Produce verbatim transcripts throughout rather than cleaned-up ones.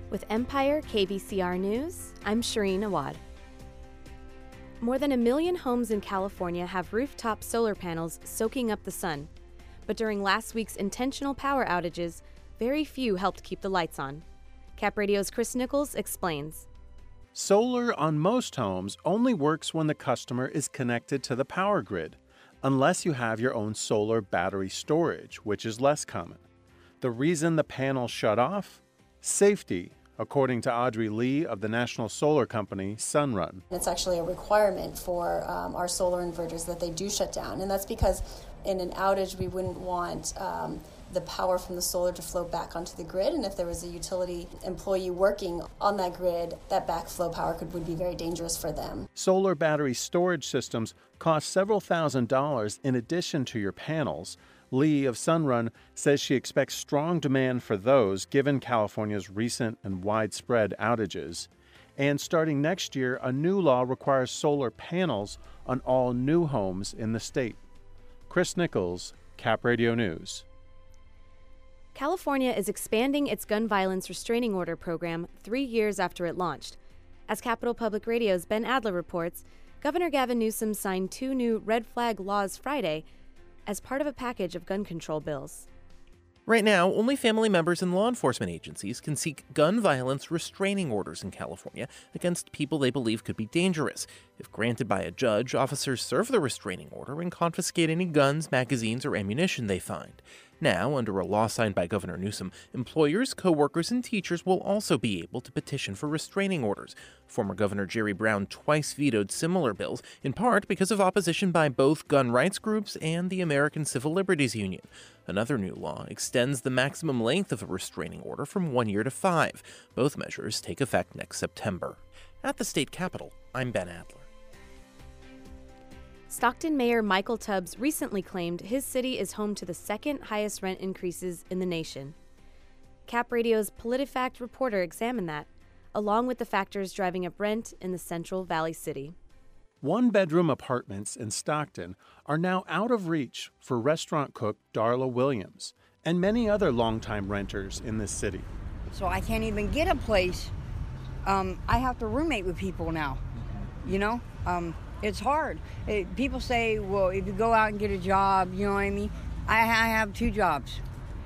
With Empire K V C R News, I'm Shireen Awad. More than a million homes in California have rooftop solar panels soaking up the sun. But during last week's intentional power outages, very few helped keep the lights on. Cap Radio's Chris Nichols explains. Solar on most homes only works when the customer is connected to the power grid, unless you have your own solar battery storage, which is less common. The reason the panels shut off? Safety, according to Audrey Lee of the national solar company Sunrun. It's actually a requirement for um, our solar inverters that they do shut down, and that's because in an outage we wouldn't want um, the power from the solar to flow back onto the grid, and if there was a utility employee working on that grid, that backflow power could would be very dangerous for them. Solar battery storage systems cost several thousand dollars in addition to your panels. Lee of Sunrun says she expects strong demand for those given California's recent and widespread outages. And starting next year, a new law requires solar panels on all new homes in the state. Chris Nichols, Cap Radio News. California is expanding its gun violence restraining order program three years after it launched. As Capital Public Radio's Ben Adler reports, Governor Gavin Newsom signed two new red flag laws Friday as part of a package of gun control bills. Right now, only family members and law enforcement agencies can seek gun violence restraining orders in California against people they believe could be dangerous. If granted by a judge, officers serve the restraining order and confiscate any guns, magazines, or ammunition they find. Now, under a law signed by Governor Newsom, employers, co-workers, and teachers will also be able to petition for restraining orders. Former Governor Jerry Brown twice vetoed similar bills, in part because of opposition by both gun rights groups and the American Civil Liberties Union. Another new law extends the maximum length of a restraining order from one year to five. Both measures take effect next September. At the state capitol, I'm Ben Adler. Stockton Mayor Michael Tubbs recently claimed his city is home to the second highest rent increases in the nation. Cap Radio's PolitiFact reporter examined that, along with the factors driving up rent in the Central Valley City. One-bedroom apartments in Stockton are now out of reach for restaurant cook Darla Williams and many other longtime renters in this city. So I can't even get a place. Um, I have to roommate with people now, you know? Um, it's hard. It, people say, well, if you go out and get a job, you know what I mean? I, I have two jobs,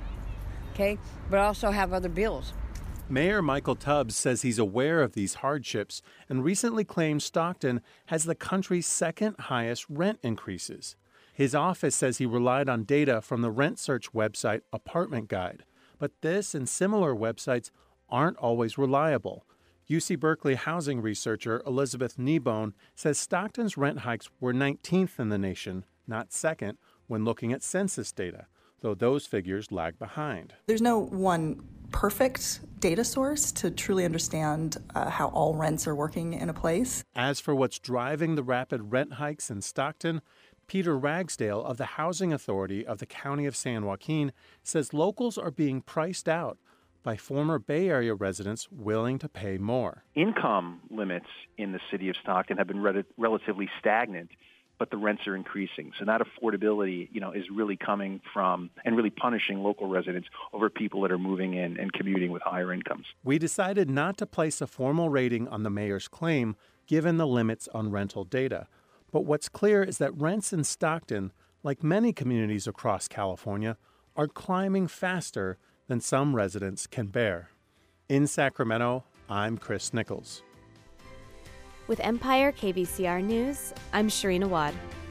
okay? But I also have other bills. Mayor Michael Tubbs says he's aware of these hardships and recently claimed Stockton has the country's second highest rent increases. His office says he relied on data from the rent search website Apartment Guide, but this and similar websites aren't always reliable. U C Berkeley housing researcher Elizabeth Kneebone says Stockton's rent hikes were nineteenth in the nation, not second, when looking at census data, though those figures lag behind. There's no one perfect data source to truly understand uh, how all rents are working in a place. As for what's driving the rapid rent hikes in Stockton, Peter Ragsdale of the Housing Authority of the County of San Joaquin says locals are being priced out by former Bay Area residents willing to pay more. Income limits in the city of Stockton have been re- relatively stagnant, but the rents are increasing. So that affordability, you know, is really coming from and really punishing local residents over people that are moving in and commuting with higher incomes. We decided not to place a formal rating on the mayor's claim, given the limits on rental data. But what's clear is that rents in Stockton, like many communities across California, are climbing faster than some residents can bear. In Sacramento, I'm Chris Nichols. With Empire K V C R News, I'm Shireen Awad.